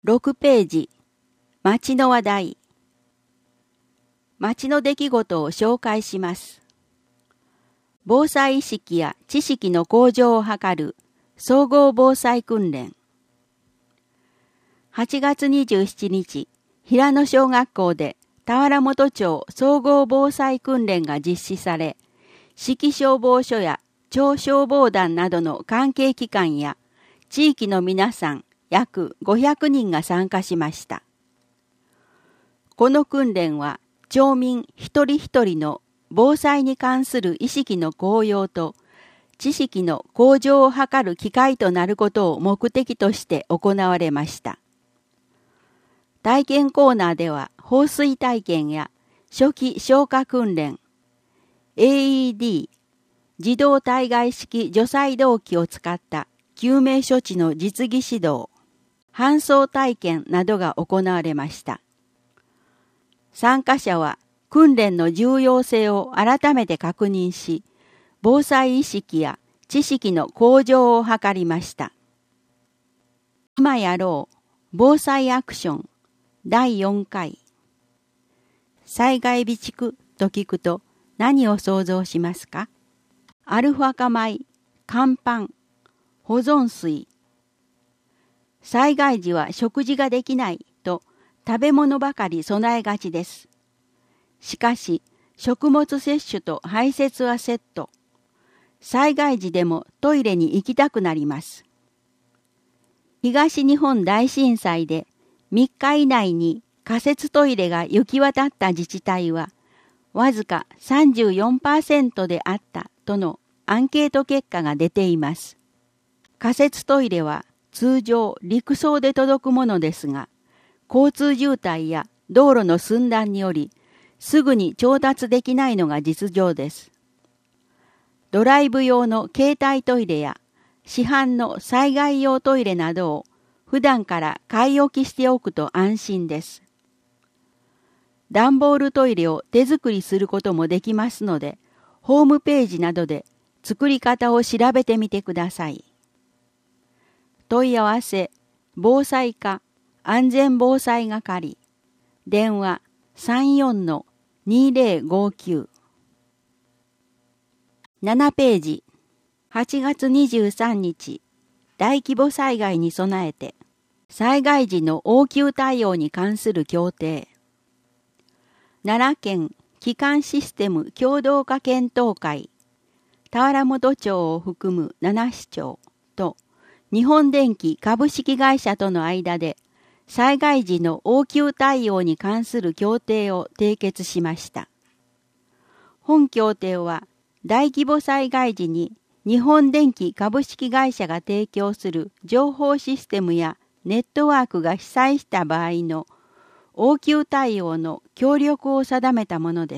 6ページ、町の話題。町の出来事を紹介します。防災意識や知識の向上を図る総合防災訓練。8月27日、平野小学校で田原本町総合防災訓練が実施され、市消消防署や町消防団などの関係機関や地域の皆さん約500人が参加しました。この訓練は町民一人一人の防災に関する意識の向上と知識の向上を図る機会となることを目的として行われました。体験コーナーでは放水体験や初期消火訓練、AED、自動対外式除細動器を使った救命処置の実技指導、搬送体験などが行われました。参加者は訓練の重要性を改めて確認し、防災意識や知識の向上を図りました。今やろう防災アクション第4回。災害備蓄と聞くと何を想像しますか？アルファ化米、乾パン、保存水。災害時は食事ができないと食べ物ばかり備えがちです。しかし、食物摂取と排泄はセット。災害時でもトイレに行きたくなります。東日本大震災で3日以内に仮設トイレが行き渡った自治体は、わずか 34% であったとのアンケート結果が出ています。仮設トイレは通常陸送で届くものですが、交通渋滞や道路の寸断により、すぐに調達できないのが実情です。ドライブ用の携帯トイレや市販の災害用トイレなどを普段から買い置きしておくと安心です。段ボールトイレを手作りすることもできますので、ホームページなどで作り方を調べてみてください。問い合わせ、防災課安全防災係、電話 34-2059。7ページ。8月23日、大規模災害に備えて、災害時の応急対応に関する協定。奈良県基幹システム協同化検討会、田原本町を含む7市町と日本電機株式会社との間で、災害時の応急対応に関する協定を締結しました。本協定は、大規模災害時に日本電機株式会社が提供する情報システムやネットワークが被災した場合の応急対応の協力を定めたものです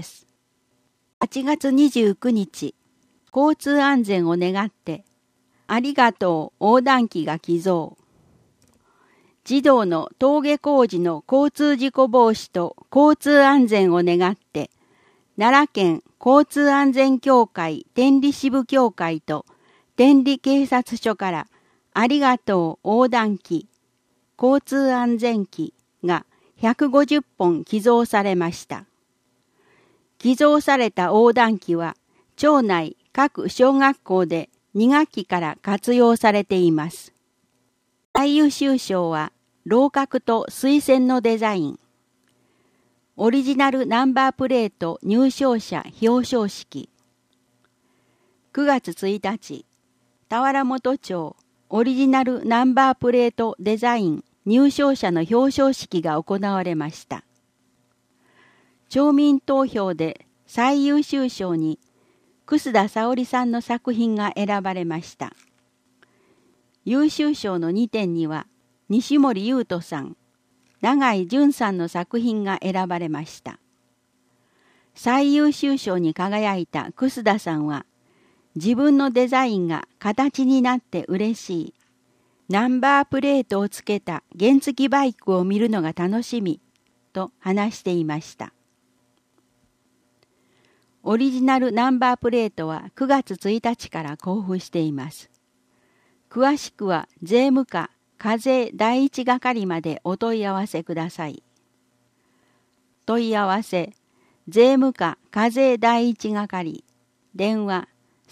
。8月29日、交通安全を願って、ありがとう横断機が寄贈。児童の登下校時の交通事故防止と交通安全を願って、奈良県交通安全協会天理支部協会と天理警察署からありがとう横断機、交通安全機が150本寄贈されました。寄贈された横断機は町内各小学校で2学期から活用されています。最優秀賞は楼閣と水栓のデザイン。オリジナルナンバープレート入賞者表彰式。9月1日、田原本町オリジナルナンバープレートデザイン入賞者の表彰式が行われました。町民投票で最優秀賞に楠田沙織さんの作品が選ばれました。優秀賞の2点には西森優斗さん、永井淳さんの作品が選ばれました。最優秀賞に輝いた楠田さんは、自分のデザインが形になって嬉しい。ナンバープレートをつけた原付バイクを見るのが楽しみ、と話していました。オリジナルナンバープレートは9月1日から交付しています。詳しくは税務課課税第一係までお問い合わせください。問い合わせ、税務課課税第一係、電話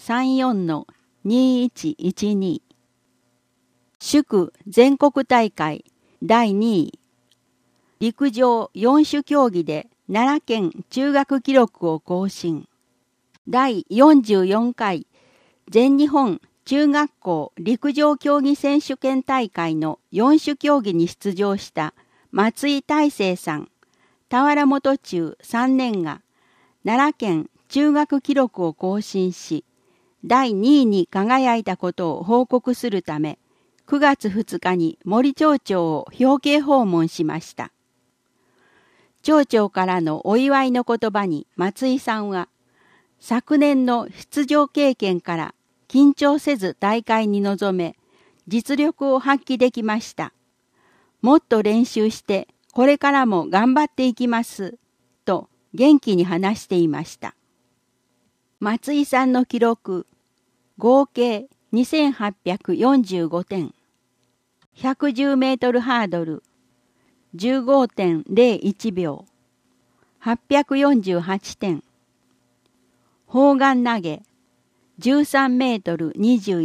34-2112。祝全国大会第2位。陸上4種競技で奈良県中学記録を更新。第44回全日本中学校陸上競技選手権大会の4種競技に出場した松井大成さん、田原元中3年が奈良県中学記録を更新し、第2位に輝いたことを報告するため、9月2日に森町長を表敬訪問しました。町長からのお祝いの言葉に松井さんは、昨年の出場経験から緊張せず大会に臨め、実力を発揮できました。もっと練習して、これからも頑張っていきます、と元気に話していました。松井さんの記録、合計2845点。110メートルハードル、15.01 秒。848点。砲丸投げ、13メートル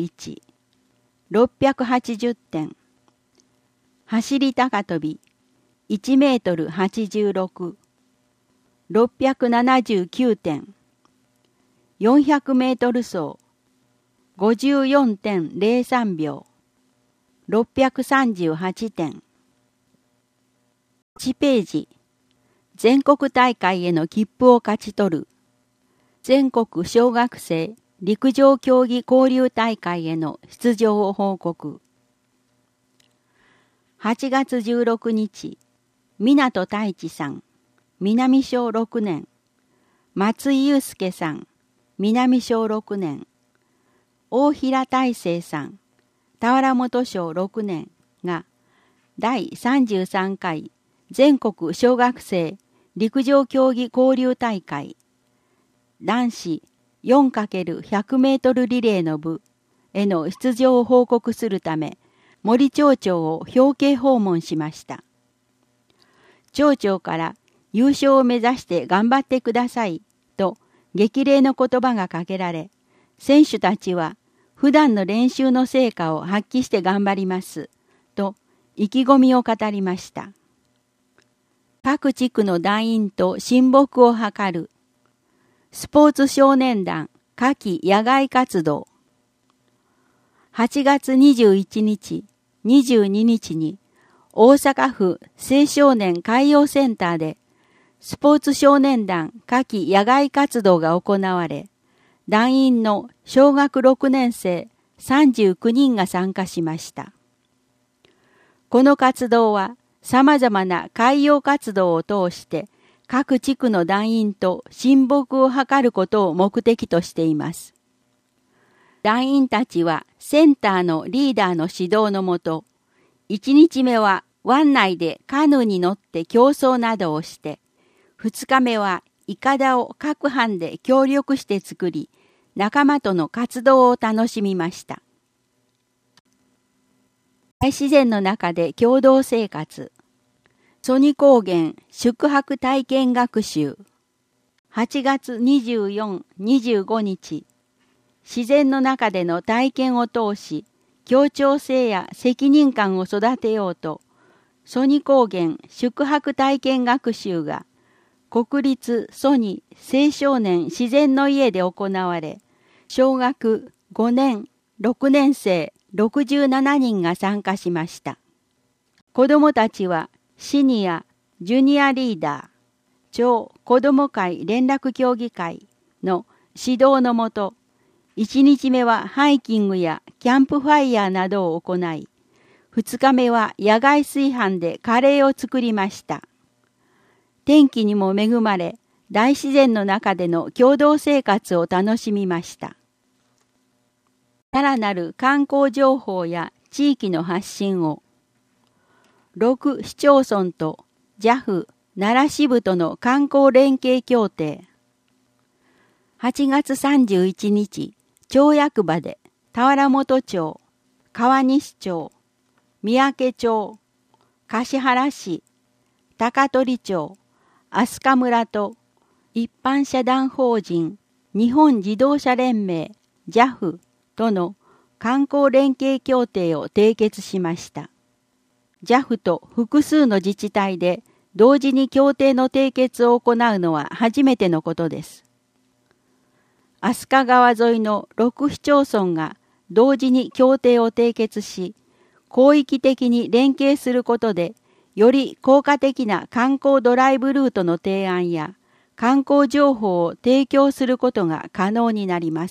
21。680点。走り高跳び、1メートル86。679点。400メートル走、54.03 秒。638点。1ページ。全国大会への切符を勝ち取る。全国小学生陸上競技交流大会への出場を報告。8月16日、湊太一さん、南小6年。松井祐介さん、南小6年。大平大成さん、田原本小6年が第33回全国小学生陸上競技交流大会男子 4×100 メートルリレーの部への出場を報告するため森町長を表敬訪問しました。町長から優勝を目指して頑張ってくださいと激励の言葉がかけられ、選手たちは普段の練習の成果を発揮して頑張りますと意気込みを語りました。各地区の団員と親睦を図るスポーツ少年団夏季野外活動。8月21日、22日に大阪府青少年海洋センターでスポーツ少年団夏季野外活動が行われ、団員の小学6年生39人が参加しました。この活動は様々な海洋活動を通して各地区の団員と親睦を図ることを目的としています。団員たちはセンターのリーダーの指導のもと、1日目は湾内でカヌーに乗って競争などをして、2日目はイカダを各班で協力して作り、仲間との活動を楽しみました。大自然の中で共同生活。曽爾高原宿泊体験学習。8月24、25日。自然の中での体験を通し、協調性や責任感を育てようと、曽爾高原宿泊体験学習が国立曽爾青少年自然の家で行われ、小学5年、6年生67人が参加しました。子どもたちはシニア、ジュニアリーダー、町子ども会連絡協議会の指導のもと、1日目はハイキングやキャンプファイヤーなどを行い、2日目は野外炊飯でカレーを作りました。天気にも恵まれ、大自然の中での共同生活を楽しみました。さらなる観光情報や地域の発信を、6市町村と JAF 奈良支部との観光連携協定。8月31日、町役場で田原本町、川西町、 三宅町、橿原市、高取町、飛鳥村と一般社団法人日本自動車連盟 JAF との観光連携協定を締結しました。JAF と複数の自治体で同時に協定の締結を行うのは初めてのことです。飛鳥川沿いの6市町村が同時に協定を締結し、広域的に連携することで、より効果的な観光ドライブルートの提案や観光情報を提供することが可能になります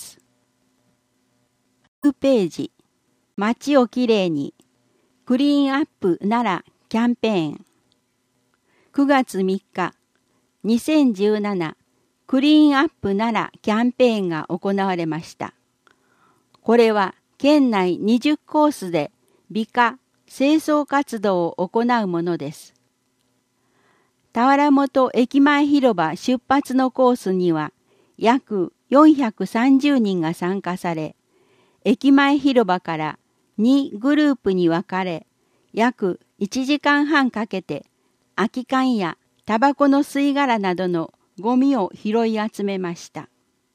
。9ページ、街をきれいに、クリーンアップ奈良キャンペーン。9月3日、2017クリーンアップ奈良キャンペーンが行われました。これは県内20コースで美化・清掃活動を行うものです。田原本駅前広場出発のコースには約430人が参加され、駅前広場から2グループに分かれ、約1時間半かけて空き缶やタバコの吸い殻などのゴミを拾い集めました。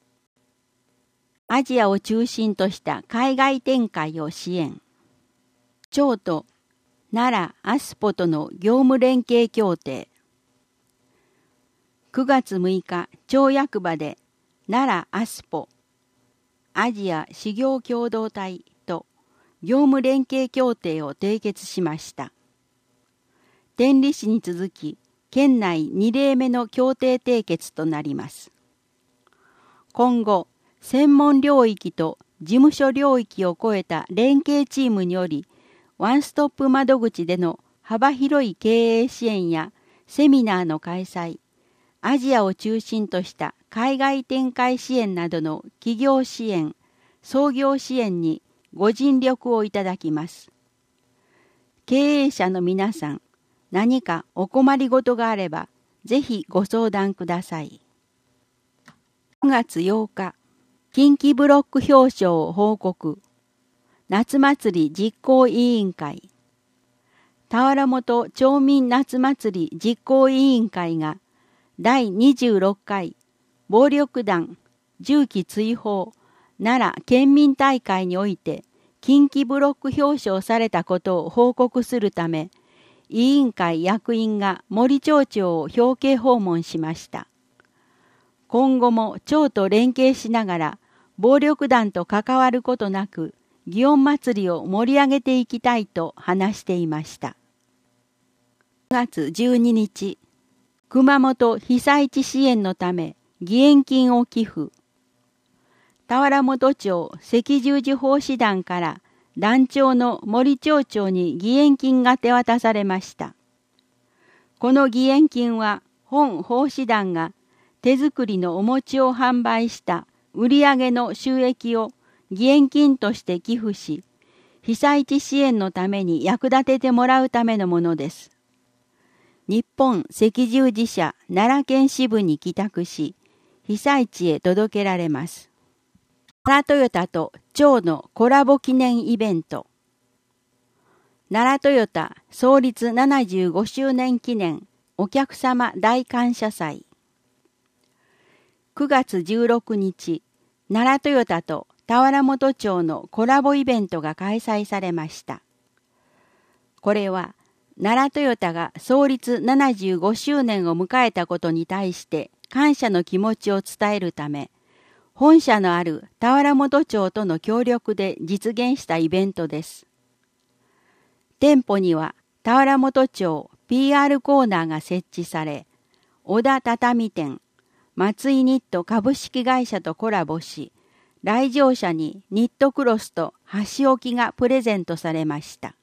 アジアを中心とした海外展開を支援。町と奈良アスポとの業務連携協定。9月6日、町役場で奈良アスポ、アジア事業共同体と業務連携協定を締結しました。天理市に続き、県内2例目の協定締結となります。今後、専門領域と事務所領域を超えた連携チームにより、ワンストップ窓口での幅広い経営支援やセミナーの開催、アジアを中心とした海外展開支援などの企業支援、創業支援にご尽力をいただきます。経営者の皆さん、何かお困りごとがあれば、ぜひご相談ください。9月8日、近畿ブロック表彰を報告。夏祭り実行委員会。田原本町民夏祭り実行委員会が第26回暴力団銃器追放奈良県民大会において近畿ブロック表彰されたことを報告するため、委員会役員が森町長を表敬訪問しました。今後も町と連携しながら暴力団と関わることなく祇園祭りを盛り上げていきたいと話していました。9月12日、熊本被災地支援のため義援金を寄付。田原本町赤十字奉仕団から団長の森町長に義援金が手渡されました。この義援金は本奉仕団が手作りのお餅を販売した売上の収益を義援金として寄付し、被災地支援のために役立ててもらうためのものです。日本赤十字社奈良県支部に帰宅し、被災地へ届けられます。奈良トヨタと町のコラボ記念イベント。奈良トヨタ創立75周年記念お客様大感謝祭。9月16日、奈良トヨタと田原本町のコラボイベントが開催されました。これは奈良トヨタが創立75周年を迎えたことに対して感謝の気持ちを伝えるため、本社のある田原本町との協力で実現したイベントです。店舗には田原本町 PR コーナーが設置され、小田畳店、松井ニット株式会社とコラボし、来場者にニットクロスと箸置きがプレゼントされました。